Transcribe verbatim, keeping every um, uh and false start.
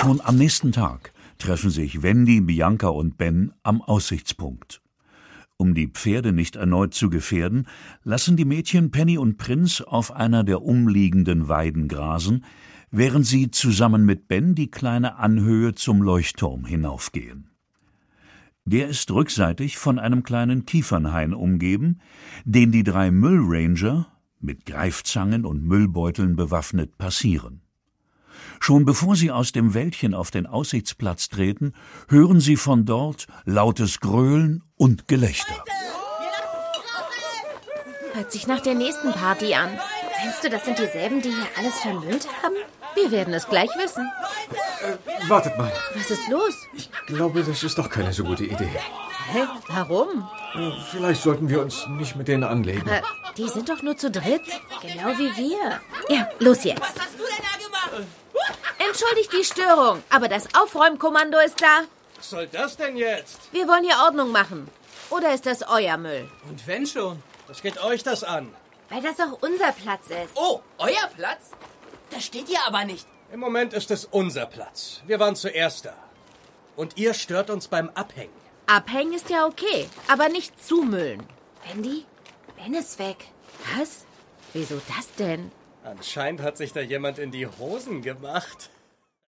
Schon am nächsten Tag treffen sich Wendy, Bianca und Ben am Aussichtspunkt. Um die Pferde nicht erneut zu gefährden, lassen die Mädchen Penny und Prinz auf einer der umliegenden Weiden grasen, während sie zusammen mit Ben die kleine Anhöhe zum Leuchtturm hinaufgehen. Der ist rückseitig von einem kleinen Kiefernhain umgeben, den die drei Müllranger, mit Greifzangen und Müllbeuteln bewaffnet, passieren. Schon bevor sie aus dem Wäldchen auf den Aussichtsplatz treten, hören sie von dort lautes Gröhlen und Gelächter. Hört sich nach der nächsten Party an. Meinst du, das sind dieselben, die hier alles vermüllt haben? Wir werden es gleich wissen. Äh, wartet mal. Was ist los? Ich glaube, das ist doch keine so gute Idee. Hä? Warum? Äh, vielleicht sollten wir uns nicht mit denen anlegen. Aber die sind doch nur zu dritt. Genau wie wir. Ja, los jetzt. Was hast du denn da gemacht? Entschuldigt die Störung, aber das Aufräumkommando ist da. Was soll das denn jetzt? Wir wollen hier Ordnung machen. Oder ist das euer Müll? Und wenn schon, was geht euch das an? Weil das auch unser Platz ist. Oh, euer Platz? Das steht hier aber nicht. Im Moment ist es unser Platz. Wir waren zuerst da. Und ihr stört uns beim Abhängen. Abhängen ist ja okay, aber nicht zumüllen. Wendy, Ben ist weg. Was? Wieso das denn? Anscheinend hat sich da jemand in die Hosen gemacht.